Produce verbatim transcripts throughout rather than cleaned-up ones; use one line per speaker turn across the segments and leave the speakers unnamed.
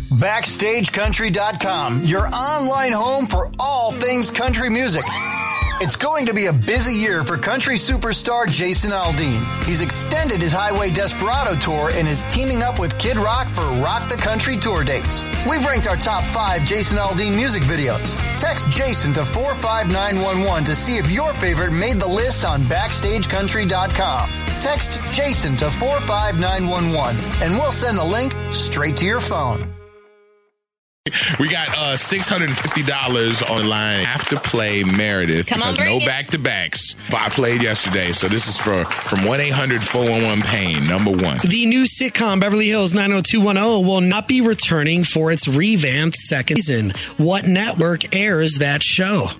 Backstage Country dot com, your online home for all things country music. It's going to be a busy year for country superstar Jason Aldean. He's extended his Highway Desperado tour and is teaming up with Kid Rock for Rock the Country tour dates. We've ranked our top five Jason Aldean music videos. Text Jason to four five nine one one to see if your favorite made the list on Backstage Country dot com. Text Jason to four five nine one one and we'll send the link straight to your phone.
We got uh, six hundred fifty dollars online. Have to play Meredith
Come
because
on,
no
bring it.
back-to-backs. I played yesterday, so this is for from one eight hundred four one one pain, number one.
The new sitcom Beverly Hills nine oh two one oh will not be returning for its revamped second season. What network airs that show?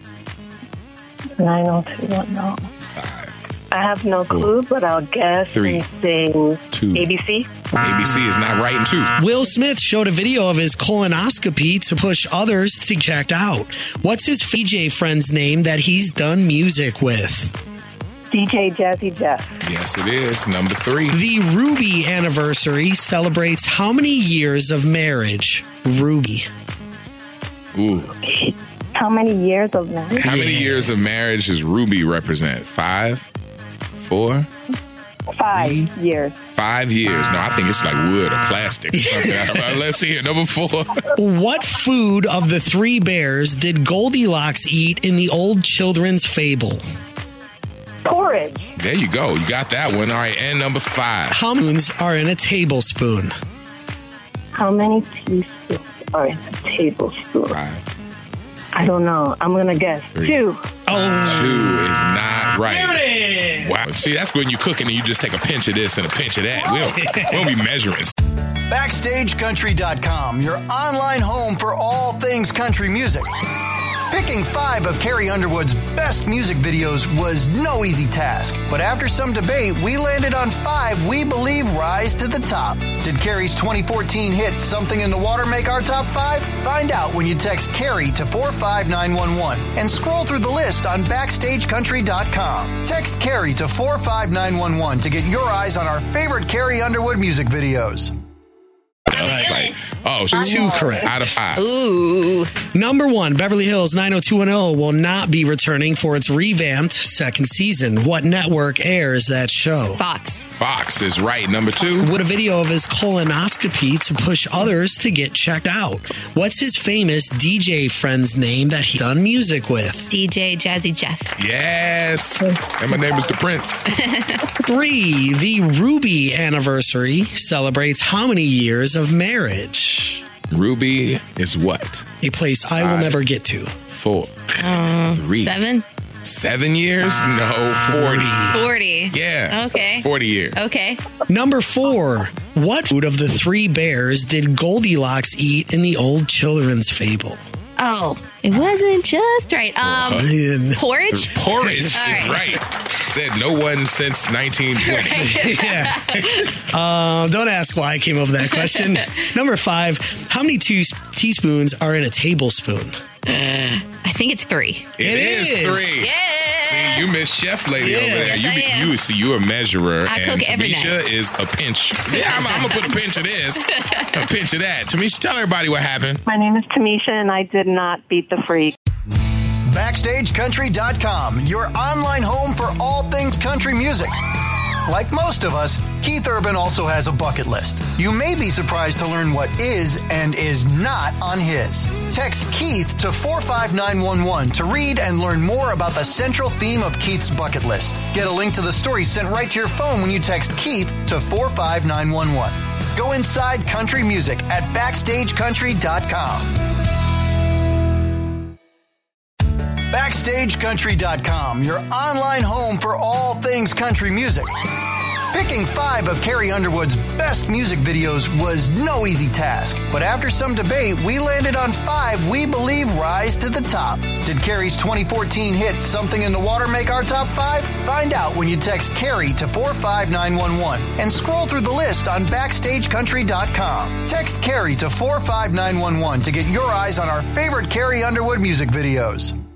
nine oh two one oh.
Five,
I have no clue, but I'll guess
Three,
and say
two.
A B C.
A B C is not right in two.
Will Smith showed a video of his colonoscopy to push others to check out. What's his D J friend's name that he's done music with?
D J Jazzy Jeff.
Yes, it is. Number three.
The Ruby anniversary celebrates how many years of marriage? Ruby.
Ooh.
How many years of marriage?
How many years of marriage does Ruby represent? Five? Four?
Five years.
Five years. No, I think it's like wood or plastic or something. Uh, Let's see here. Number four.
What food of the three bears did Goldilocks eat in the old children's fable?
Porridge.
There you go. You got that one. All right. And number five.
How many spoons are in a tablespoon?
How many teaspoons are in a tablespoon?
Five.
I don't know. I'm going to guess.
Three.
Two.
Oh,
Two is not right. Wow. See, that's when you're cooking and you just take a pinch of this and a pinch of that. We don't, we don't be measuring.
Backstage Country dot com, your online home for all things country music. Picking five of Carrie Underwood's best music videos was no easy task, but after some debate, we landed on five we believe rise to the top. Did Carrie's twenty fourteen hit Something in the Water make our top five? Find out when you text Carrie to four five nine one one and scroll through the list on Backstage Country dot com. Text Carrie to four five nine one one to get your eyes on our favorite Carrie Underwood music videos.
Like, oh,
two correct.
Out of five.
Ooh.
Number one, Beverly Hills nine oh two one oh will not be returning for its revamped second season. What network airs that show?
Fox.
Fox is right. Number two.
With a video of his colonoscopy to push others to get checked out. What's his famous D J friend's name that he's done music with?
D J Jazzy Jeff.
Yes. And my name is the Prince.
Three, the Ruby anniversary celebrates how many years of marriage?
Ruby is what?
A place I will
Five.
never get to.
Four.
Uh,
Three.
Seven?
Seven years? No, forty.
Forty.
Yeah.
Okay.
Forty years.
Okay.
Number four, what food of the three bears did Goldilocks eat in the old children's fable?
Oh, it wasn't just right. Um,
Man.
porridge?
Porridge
All
is
right.
right. Said no one since nineteen twenty.
yeah. Um, don't ask why I came up with that question. Number five, how many te- teaspoons are in a tablespoon?
I think it's three.
It,
It
is,
is.
three.
Yeah.
See, you miss Chef Lady
Yeah.
over there.
Yes,
You,
I
be,
am.
you see, you a measurer,
I
and
cook every
Tamisha
night.
is a pinch. Yeah, I'm, I'm gonna put a pinch of this, a pinch of that. Tamisha, tell everybody what happened.
My name is Tamisha, and I did not beat the freak.
Backstage Country dot com, your online home for all things country music. Like most of us, Keith Urban also has a bucket list. You may be surprised to learn what is and is not on his. Text Keith to four five nine one one to read and learn more about the central theme of Keith's bucket list. Get a link to the story sent right to your phone when you text Keith to four five nine one one. Go inside country music at Backstage Country dot com. Backstage Country dot com, your online home for all things country music. Picking five of Carrie Underwood's best music videos was no easy task, but after some debate, we landed on five we believe rise to the top. Did Carrie's twenty fourteen hit Something in the Water make our top five? Find out when you text Carrie to four five nine one one and scroll through the list on Backstage Country dot com. Text Carrie to four five nine one one to get your eyes on our favorite Carrie Underwood music videos.